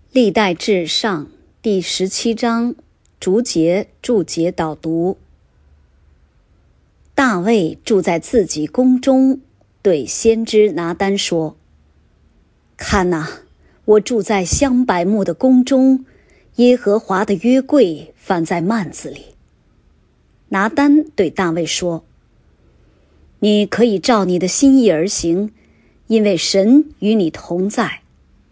历代志上第17章逐节注解导读。大卫住在自己宫中，对先知拿单说：看哪，我住在香柏木的宫中，耶和华的约柜放在幔子里。拿单对大卫说：你可以照你的心意而行，因为神与你同在。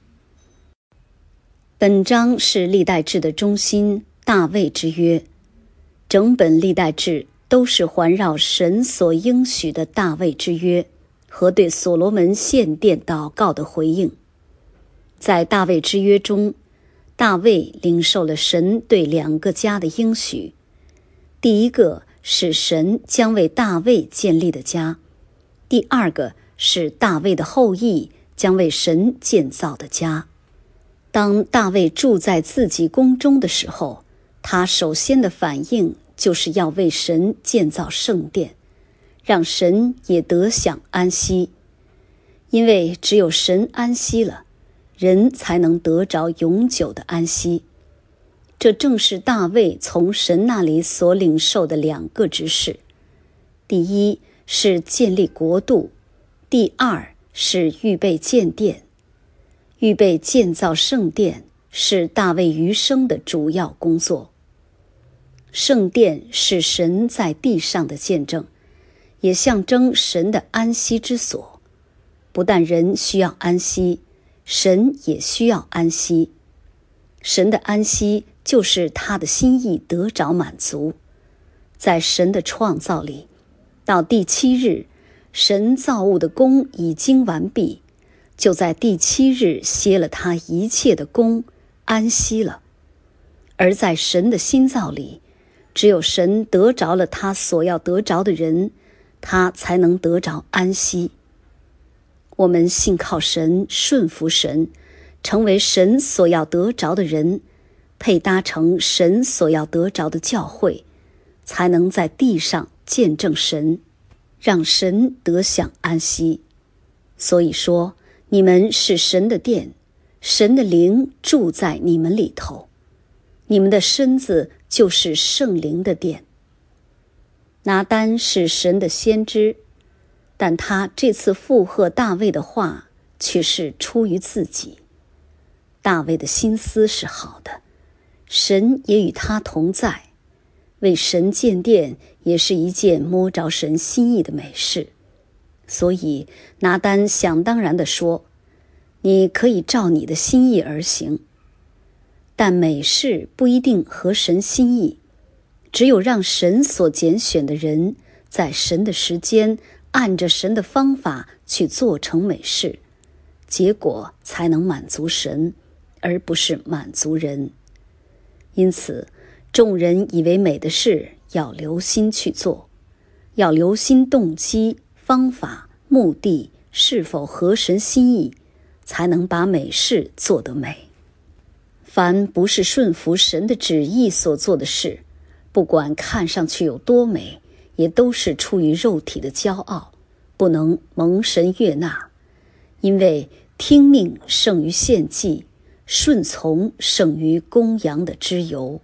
本章是历代志的中心，大卫之约。整本历代志都是环绕神所应许的大卫之约和对所罗门献殿祷告的回应。在大卫之约中，大卫领受了神对2个家的应许。第一个是神将为大卫建立的家，第二个是大卫的后裔将为神建造的家。当大卫住在自己宫中的时候，他首先的反应就是要为神建造圣殿，让神也得享安息。因为只有神安息了，人才能得着永久的安息。这正是大卫从神那里所领受的2个指示：第一是建立国度，第二是预备建殿。预备建造圣殿是大卫余生的主要工作。圣殿是神在地上的见证，也象征神的安息之所。不但人需要安息，神也需要安息。神的安息就是他的心意得着满足。在神的创造里，到第7日，神造物的工已经完毕，就在第7日歇了他一切的工，安息了。而在神的新造里，只有神得着了他所要得着的人，他才能得着安息。我们信靠神，顺服神，成为神所要得着的人，配搭成神所要得着的教会，才能在地上见证神，让神得享安息。所以说，你们是神的殿，神的灵住在你们里头，你们的身子就是圣灵的殿。拿单是神的先知，但他这次附和大卫的话却是出于自己。大卫的心思是好的，神也与他同在，为神建殿也是一件摸着神心意的美事。所以拿单想当然地说：你可以照你的心意而行。但美事不一定合神心意，只有让神所拣选的人在神的时间，按着神的方法去做成美事，结果才能满足神，而不是满足人。因此众人以为美的事要留心去做，要留心动机、方法、目的是否合神心意，才能把美事做得美。凡不是顺服神的旨意所做的事，不管看上去有多美，也都是出于肉体的骄傲，不能蒙神悦纳。因为听命胜于献祭，顺从胜于公羊的脂油。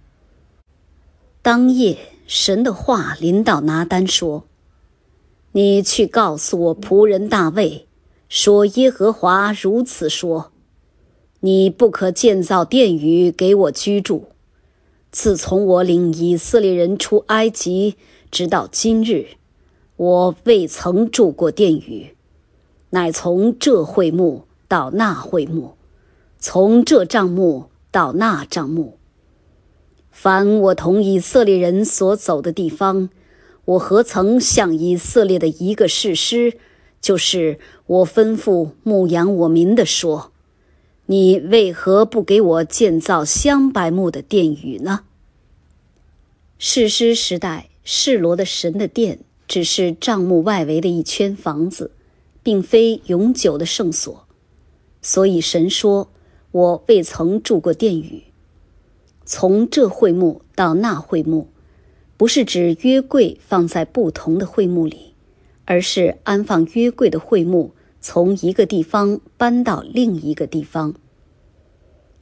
当夜，神的话临到拿单说：你去告诉我仆人大卫，说耶和华如此说：你不可建造殿宇给我居住。自从我领以色列人出埃及，直到今日，我未曾住过殿宇，乃从这会幕到那会幕，从这帐幕到那帐幕。凡我同以色列人所走的地方，我何曾向以色列的一个士师，就是我吩咐牧养我民的说：你为何不给我建造香柏木的殿宇呢？士师时代，示罗的神的殿只是帐幕外围的一圈房子，并非永久的圣所。所以神说：我未曾住过殿宇。从这会幕到那会幕，不是指约柜放在不同的会幕里，而是安放约柜的会幕从一个地方搬到另一个地方。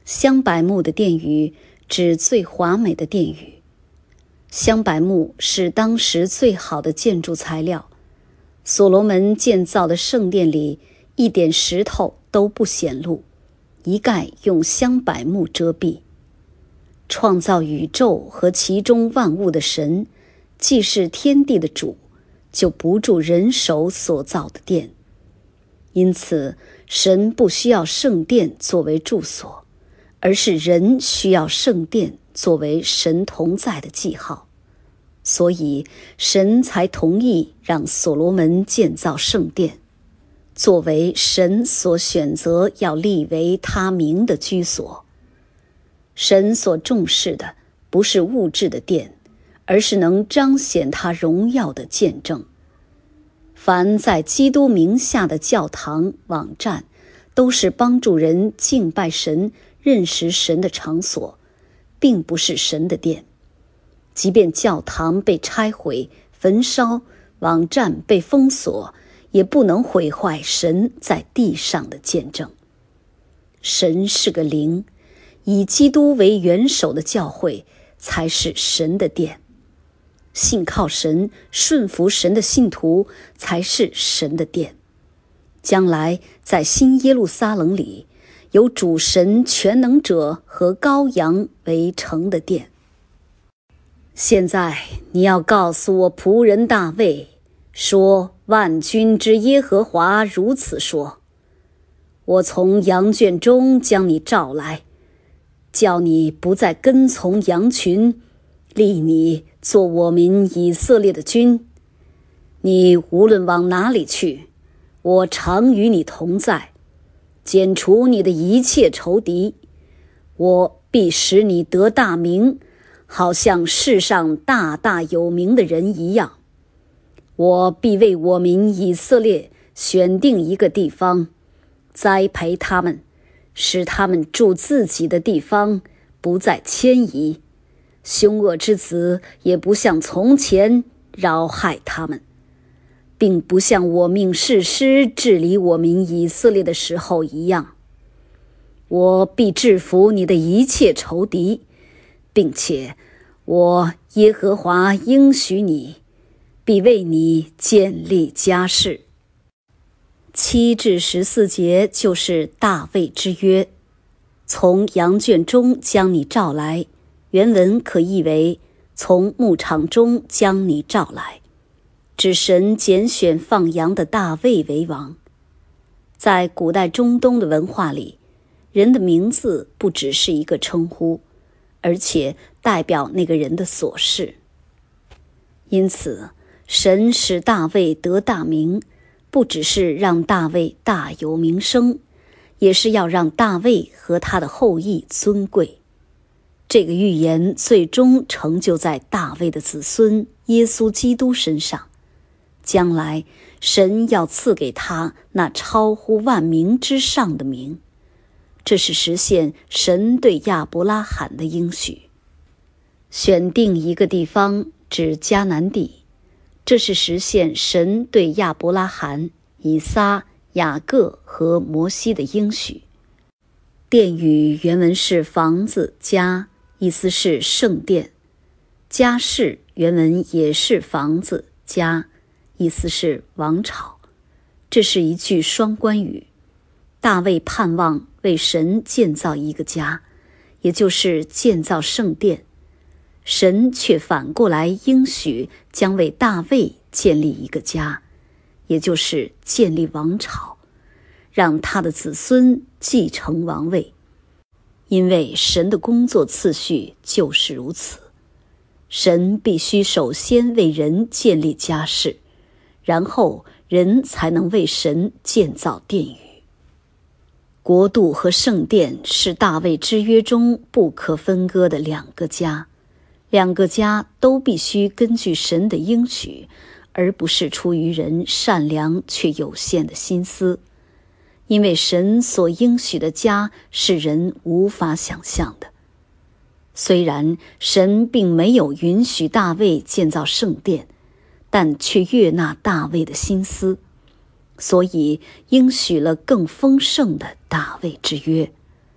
香柏木的殿宇指最华美的殿宇。香柏木是当时最好的建筑材料，所罗门建造的圣殿里一点石头都不显露，一概用香柏木遮蔽。创造宇宙和其中万物的神，既是天地的主，就不住人手所造的殿。因此，神不需要圣殿作为住所，而是人需要圣殿作为神同在的记号。所以，神才同意让所罗门建造圣殿，作为神所选择要立为他名的居所。神所重视的不是物质的殿，而是能彰显他荣耀的见证。凡在基督名下的教堂、网站，都是帮助人敬拜神、认识神的场所，并不是神的殿。即便教堂被拆毁、焚烧，网站被封锁，也不能毁坏神在地上的见证。神是个灵，以基督为元首的教会才是神的殿。信靠神、顺服神的信徒才是神的殿。将来在新耶路撒冷里，有主神全能者和羔羊为成的殿。现在你要告诉我仆人大卫，说万军之耶和华如此说：我从羊圈中将你召来，叫你不再跟从羊群，立你做我民以色列的君。你无论往哪里去，我常与你同在，剪除你的一切仇敌。我必使你得大名，好像世上大大有名的人一样。我必为我民以色列选定一个地方，栽培他们，使他们住自己的地方，不再迁移。凶恶之子也不像从前扰害他们，并不像我命士师治理我民以色列的时候一样。我必制服你的一切仇敌，并且我耶和华应许你，必为你建立家室。7至14节就是大卫之约，从羊圈中将你召来，原文可译为从牧场中将你召来，指神拣选放羊的大卫为王。在古代中东的文化里，人的名字不只是一个称呼，而且代表那个人的所事。因此，神使大卫得大名，不只是让大卫大有名声，也是要让大卫和他的后裔尊贵。这个预言最终成就在大卫的子孙耶稣基督身上。将来神要赐给他那超乎万名之上的名，这是实现神对亚伯拉罕的应许。选定一个地方指迦南地，这是实现神对亚伯拉罕、以撒、雅各和摩西的应许。殿宇原文是房子、家，意思是圣殿。家室原文也是房子、家，意思是王朝。这是一句双关语。大卫盼望为神建造一个家，也就是建造圣殿。神却反过来应许将为大卫建立一个家，也就是建立王朝，让他的子孙继承王位。因为神的工作次序就是如此，神必须首先为人建立家室，然后人才能为神建造殿宇。国度和圣殿是大卫之约中不可分割的两个家，两个家都必须根据神的应许，而不是出于人善良却有限的心思。因为神所应许的家是人无法想象的。虽然神并没有允许大卫建造圣殿，但却悦纳大卫的心思，所以应许了更丰盛的大卫之约。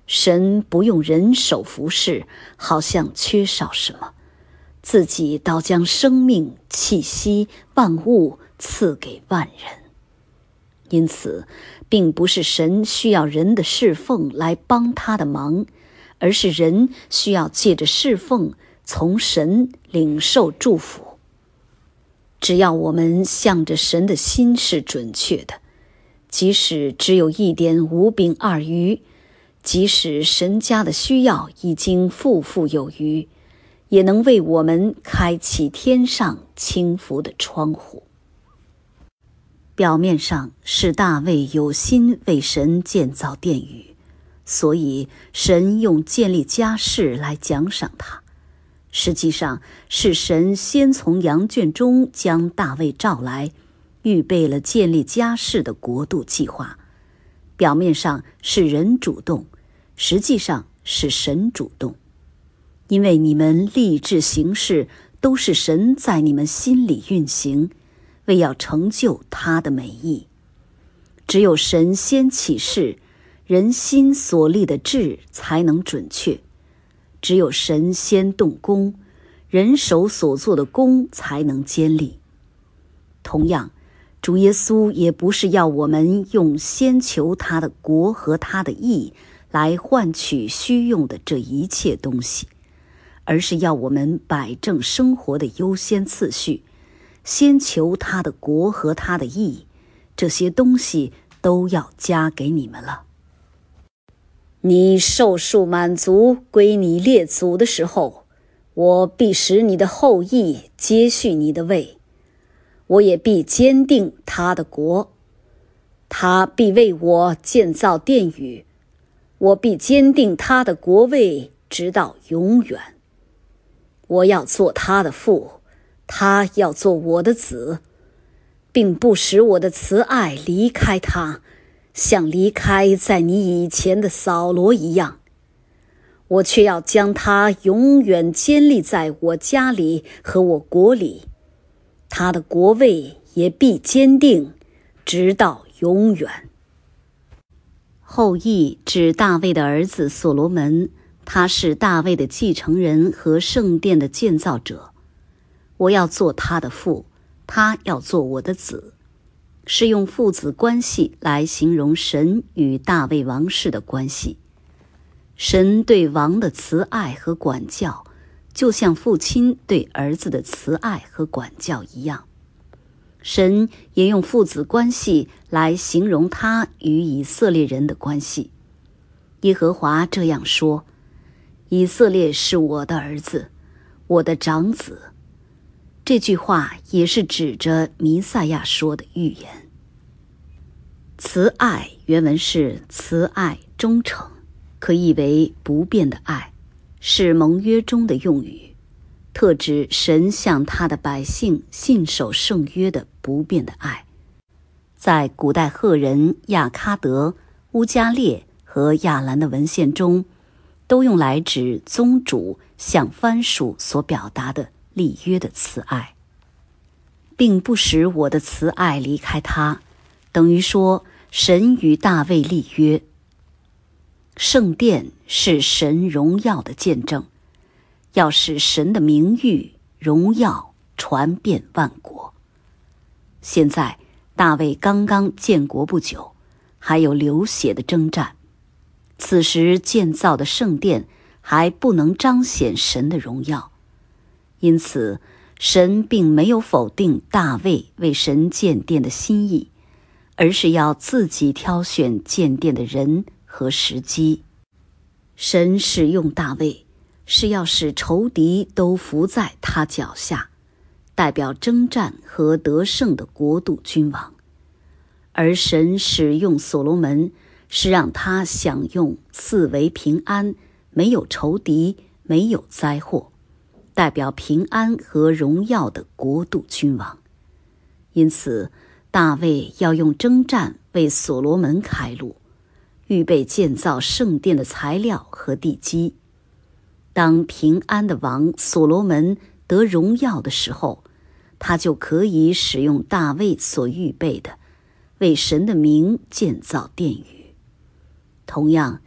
神不用人手服侍，好像缺少什么，自己倒将生命、气息、万物赐给万人。因此，并不是神需要人的侍奉来帮他的忙，而是人需要借着侍奉从神领受祝福。只要我们向着神的心是准确的，即使只有1点5饼2鱼，即使神家的需要已经富富有余，也能为我们开启天上轻福的窗户。表面上是大卫有心为神建造殿宇，所以神用建立家室来奖赏他。实际上是神先从羊圈中将大卫召来，预备了建立家室的国度计划。表面上是人主动，实际上是神主动。因为你们立志行事，都是神在你们心里运行，为要成就他的美意。只有神先起誓，人心所立的志才能准确；只有神先动工，人手所做的工才能坚立。同样，主耶稣也不是要我们用先求他的国和他的义来换取虚用的这一切东西，而是要我们摆正生活的优先次序，先求他的国和他的义，这些东西都要加给你们了。你寿数满足归你列祖的时候，我必使你的后裔接续你的位，我也必坚定他的国，他必为我建造殿宇，我必坚定他的国位直到永远。我要做他的父，他要做我的子，并不使我的慈爱离开他，像离开在你以前的扫罗一样。我却要将他永远坚立在我家里和我国里，他的国位也必坚定，直到永远。后裔指大卫的儿子所罗门，他是大卫的继承人和圣殿的建造者。我要做他的父，他要做我的子，是用父子关系来形容神与大卫王室的关系。神对王的慈爱和管教，就像父亲对儿子的慈爱和管教一样。神也用父子关系来形容他与以色列人的关系。耶和华这样说：以色列是我的儿子，我的长子。这句话也是指着弥赛亚说的预言。慈爱原文是慈爱忠诚，可译为不变的爱，是盟约中的用语，特指神向他的百姓信守圣约的不变的爱。在古代赫人、亚喀德、乌加列和亚兰的文献中，都用来指宗主向藩属所表达的立约的慈爱，并不使我的慈爱离开他，等于说神与大卫立约。圣殿是神荣耀的见证，要使神的名誉、荣耀传遍万国。现在大卫刚刚建国不久，还有流血的征战，此时建造的圣殿还不能彰显神的荣耀，因此神并没有否定大卫为神建殿的心意，而是要自己挑选建殿的人和时机。神使用大卫，是要使仇敌都伏在他脚下，代表征战和得胜的国度君王；而神使用所罗门，是让他享用四围平安，没有仇敌，没有灾祸，代表平安和荣耀的国度君王。因此大卫要用征战为所罗门开路，预备建造圣殿的材料和地基。当平安的王所罗门得荣耀的时候，他就可以使用大卫所预备的，为神的名建造殿宇。同样，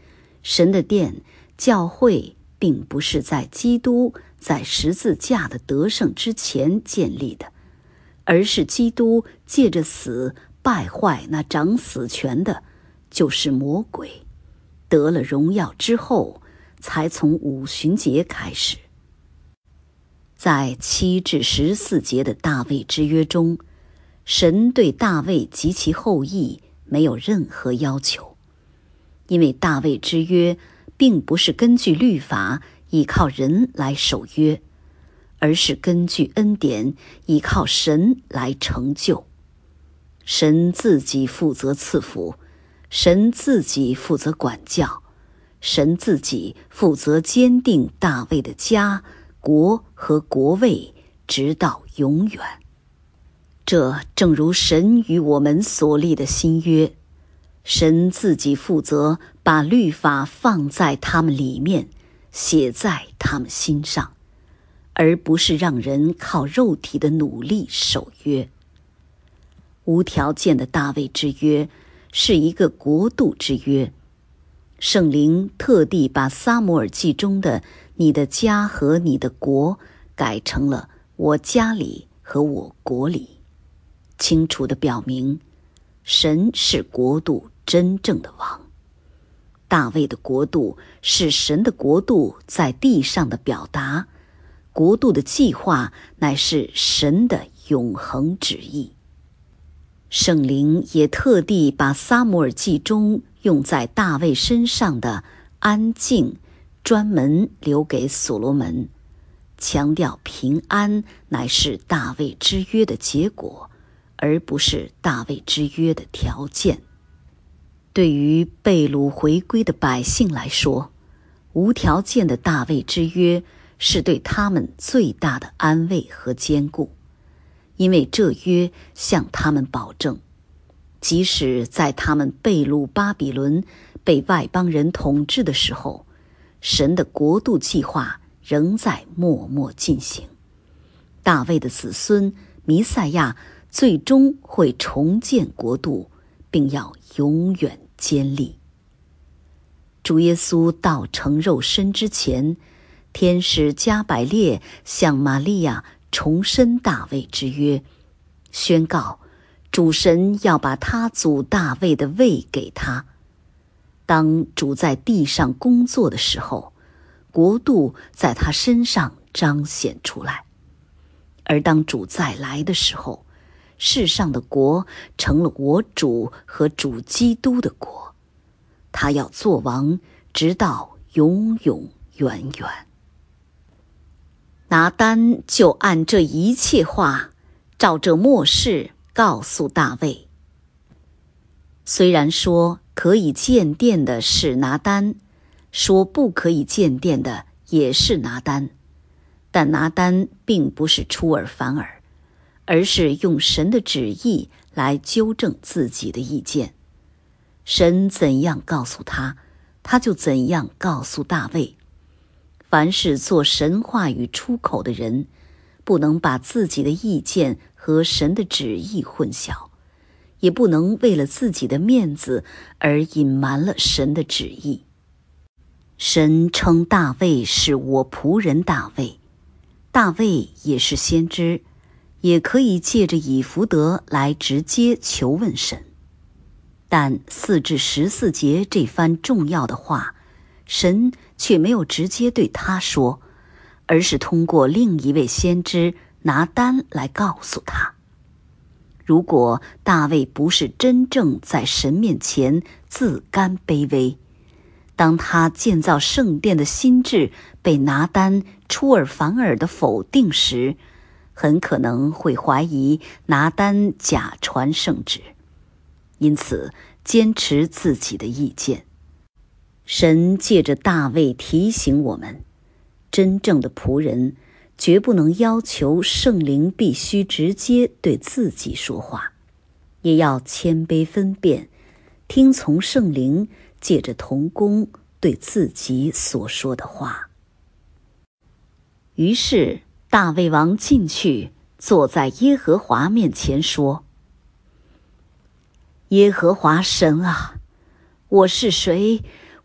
神的殿，教会并不是在基督在十字架的得胜之前建立的，而是基督借着死败坏那掌死权的，就是魔鬼，得了荣耀之后，才从五旬节开始。在7至14节的大卫之约中，神对大卫及其后裔没有任何要求，因为大卫之约并不是根据律法依靠人来守约，而是根据恩典依靠神来成就。神自己负责赐福，神自己负责管教，神自己负责坚定大卫的家、国和国位，直到永远。这正如神与我们所立的新约，神自己负责把律法放在他们里面，写在他们心上，而不是让人靠肉体的努力守约。无条件的大卫之约是一个国度之约，圣灵特地把撒母耳记中的你的家和你的国改成了我家里和我国里，清楚地表明神是国度真正的王。大卫的国度是神的国度在地上的表达，国度的计划乃是神的永恒旨意。圣灵也特地把撒母耳记中用在大卫身上的安静专门留给所罗门，强调平安乃是大卫之约的结果，而不是大卫之约的条件。对于被掳回归的百姓来说，无条件的大卫之约是对他们最大的安慰和坚固，因为这约向他们保证，即使在他们被掳巴比伦，被外邦人统治的时候，神的国度计划仍在默默进行。大卫的子孙弥赛亚最终会重建国度，并要永远坚立。主耶稣道成肉身之前，天使加百列向玛利亚重申大卫之约，宣告主神要把他祖大卫的位给他。当主在地上工作的时候，国度在他身上彰显出来，而当主再来的时候，世上的国成了我主和主基督的国，他要做王，直到永永远远。拿单就按这一切话，照这末世告诉大卫。虽然说可以建殿的是拿单，说不可以建殿的也是拿单，但拿单并不是出尔反尔，而是用神的旨意来纠正自己的意见。神怎样告诉他，他就怎样告诉大卫。凡是做神话语出口的人，不能把自己的意见和神的旨意混淆，也不能为了自己的面子而隐瞒了神的旨意。神称大卫是我仆人大卫，大卫也是先知，也可以借着以弗得来直接求问神。但4至14节这番重要的话，神却没有直接对他说，而是通过另一位先知拿单来告诉他。如果大卫不是真正在神面前自甘卑微，当他建造圣殿的心志被拿单出尔反尔的否定时，很可能会怀疑拿单假传圣旨，因此坚持自己的意见。神借着大卫提醒我们，真正的仆人绝不能要求圣灵必须直接对自己说话，也要谦卑分辨，听从圣灵借着同工对自己所说的话。于是大卫王进去，坐在耶和华面前说：耶和华神啊，我是谁，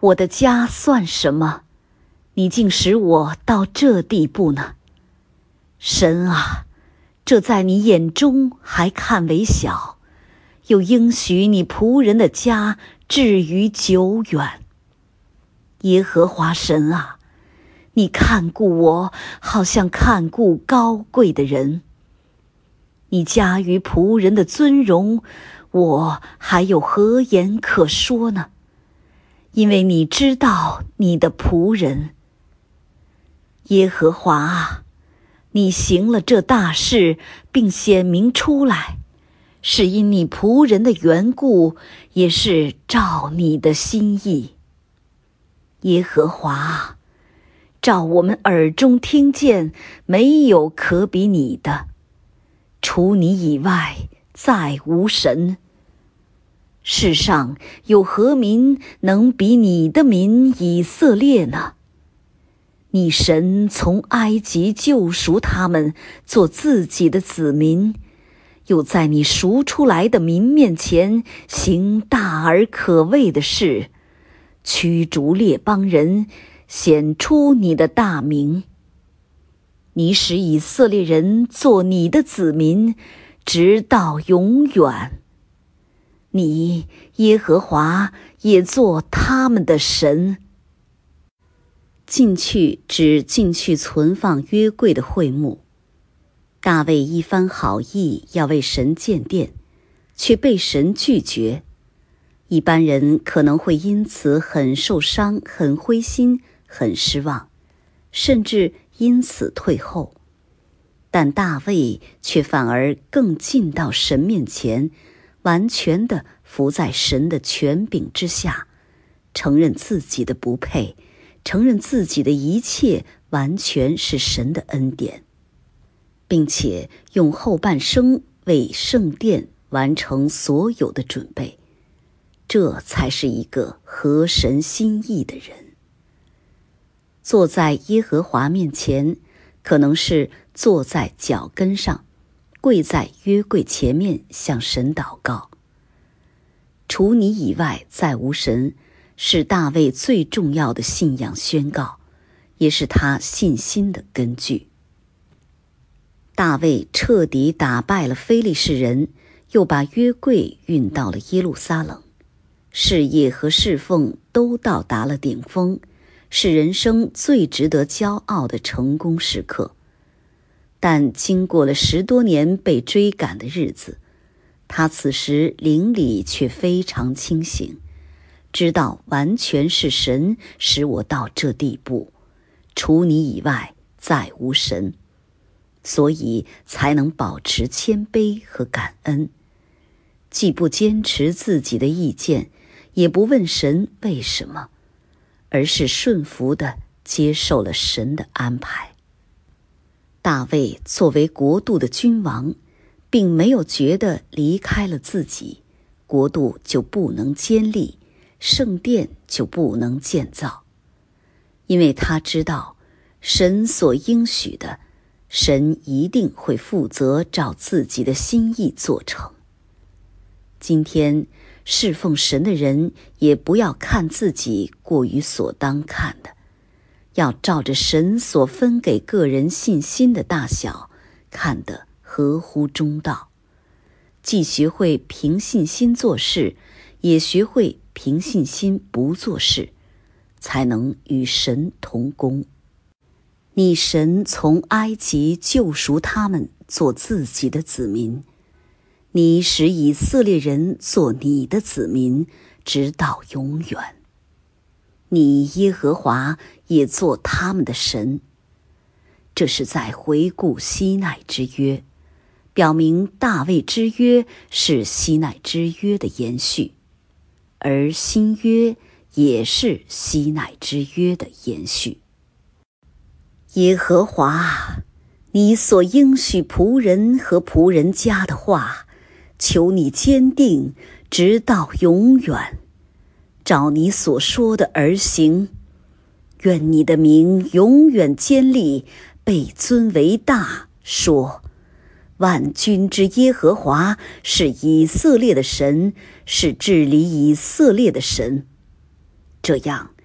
我的家算什么？你竟使我到这地步呢？神啊，这在你眼中还看为小，又应许你仆人的家至于久远。耶和华神啊，你看顾我，好像看顾高贵的人。你加于仆人的尊荣，我还有何言可说呢？因为你知道你的仆人。耶和华啊，你行了这大事，并显明出来，是因你仆人的缘故，也是照你的心意。耶和华啊，照我们耳中听见，没有可比你的，除你以外，再无神。世上有何民能比你的民以色列呢？你神从埃及救赎他们，做自己的子民，又在你赎出来的民面前行大而可畏的事，驱逐列邦人，显出你的大名。你使以色列人做你的子民，直到永远。你耶和华也做他们的神。进去指进去存放约柜的会幕。大卫一番好意要为神建殿，却被神拒绝。一般人可能会因此很受伤，很灰心，很失望，甚至因此退后。但大卫却反而更进到神面前，完全地服在神的权柄之下，承认自己的不配，承认自己的一切完全是神的恩典，并且用后半生为圣殿完成所有的准备。这才是一个合神心意的人。坐在耶和华面前，可能是坐在脚跟上，跪在约柜前面向神祷告。除你以外再无神，是大卫最重要的信仰宣告，也是他信心的根据。大卫彻底打败了非利士人，又把约柜运到了耶路撒冷，事业和侍奉都到达了顶峰，是人生最值得骄傲的成功时刻。但经过了10多年被追赶的日子，他此时灵里却非常清醒，知道完全是神使我到这地步，除你以外再无神，所以才能保持谦卑和感恩，既不坚持自己的意见，也不问神为什么，而是顺服地接受了神的安排。大卫作为国度的君王，并没有觉得离开了自己，国度就不能坚立，圣殿就不能建造。因为他知道，神所应许的，神一定会负责照自己的心意做成。今天侍奉神的人，也不要看自己过于所当看的，要照着神所分给个人信心的大小，看得合乎中道，既学会凭信心做事，也学会凭信心不做事，才能与神同工。你神从埃及救赎他们，做自己的子民，你使以色列人做你的子民，直到永远。你耶和华也做他们的神。这是在回顾西奈之约，表明大卫之约是西奈之约的延续，而新约也是西奈之约的延续。耶和华，你所应许仆人和仆人家的话，求你坚定，直到永远，照你所说的而行。愿你的名永远坚立，被尊为大，说万军之耶和华是以色列的神，是治理以色列的神。这样，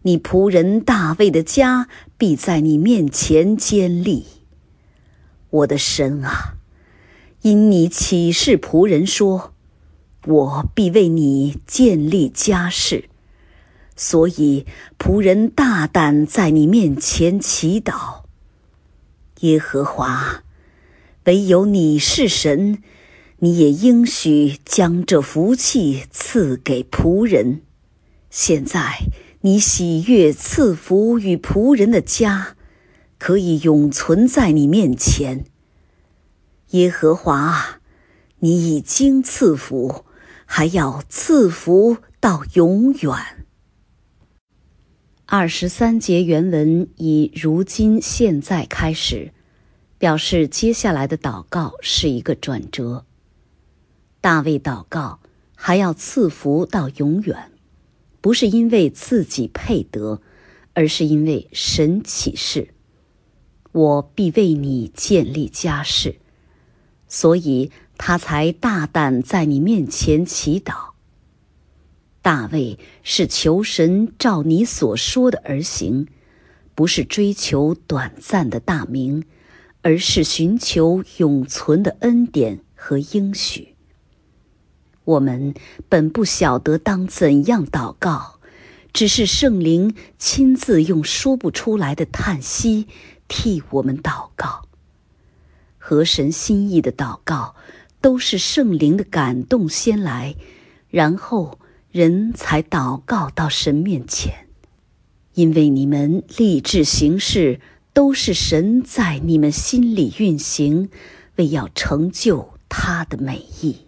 你仆人大卫的家必在你面前坚立。我的神啊，因你启示仆人说，我必为你建立家室，所以仆人大胆在你面前祈祷。耶和华，唯有你是神，你也应许将这福气赐给仆人。现在你喜悦赐福与仆人的家，可以永存在你面前。耶和华，你已经赐福，还要赐福到永远。23节原文以如今现在开始，表示接下来的祷告是一个转折。大卫祷告还要赐福到永远，不是因为自己配得，而是因为神启示，我必为你建立家室，所以他才大胆在你面前祈祷。大卫是求神照你所说的而行，不是追求短暂的大名，而是寻求永存的恩典和应许。我们本不晓得当怎样祷告，只是圣灵亲自用说不出来的叹息替我们祷告。合神心意的祷告都是圣灵的感动先来，然后人才祷告到神面前。因为你们立志行事，都是神在你们心里运行，为要成就他的美意。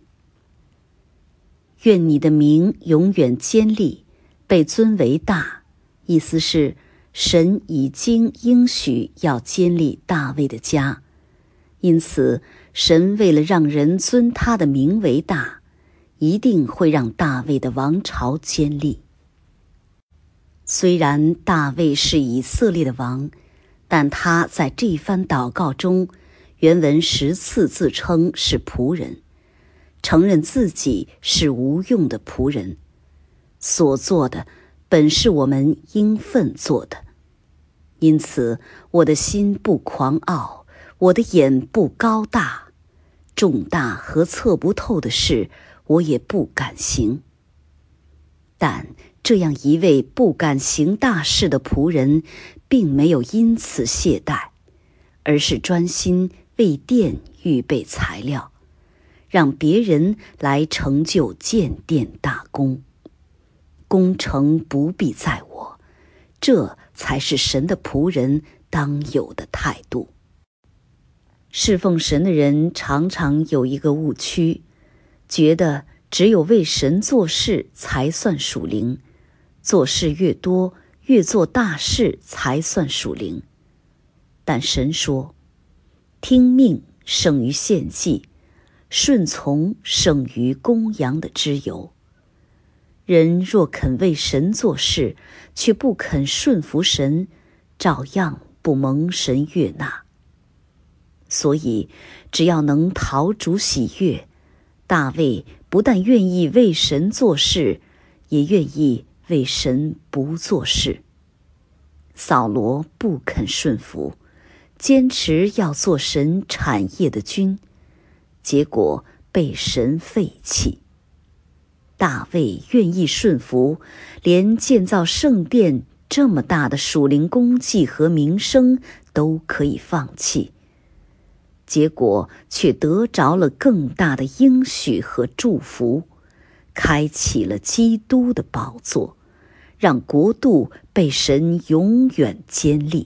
愿你的名永远坚立，被尊为大，意思是神已经应许要坚立大卫的家，因此神为了让人尊他的名为大，一定会让大卫的王朝坚立。虽然大卫是以色列的王，但他在这番祷告中，原文10次自称是仆人，承认自己是无用的仆人，所做的本是我们应分做的。因此我的心不狂傲，我的眼不高大，重大和测不透的事我也不敢行。但这样一位不敢行大事的仆人，并没有因此懈怠，而是专心为殿预备材料，让别人来成就建殿大功。工程不必在我，这才是神的仆人当有的态度。侍奉神的人常常有一个误区，觉得只有为神做事才算属灵，做事越多，越做大事才算属灵。但神说，听命胜于献祭，顺从胜于公羊的脂油。人若肯为神做事，却不肯顺服神，照样不蒙神悦纳。所以只要能讨主喜悦，大卫不但愿意为神做事，也愿意为神不做事。扫罗不肯顺服，坚持要做神产业的君，结果被神废弃。大卫愿意顺服，连建造圣殿这么大的属灵功绩和名声都可以放弃，结果却得着了更大的应许和祝福，开启了基督的宝座，让国度被神永远坚立。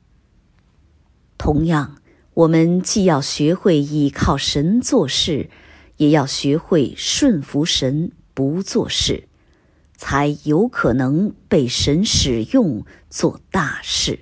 同样，我们既要学会依靠神做事，也要学会顺服神不做事，才有可能被神使用做大事。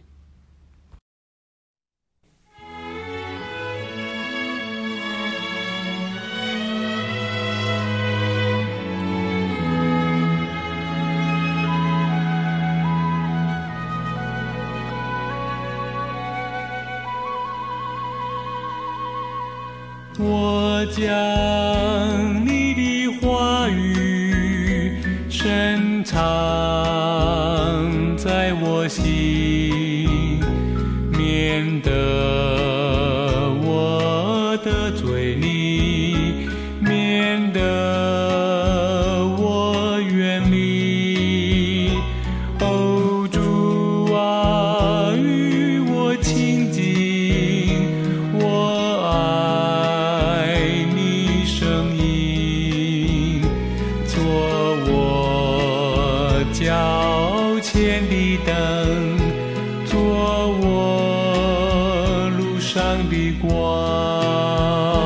我将你的话语深藏在我心，免得我得罪你，免得我远离。哦，主啊，与我亲近，我爱你声音，做我脚前的灯，做我路上的光。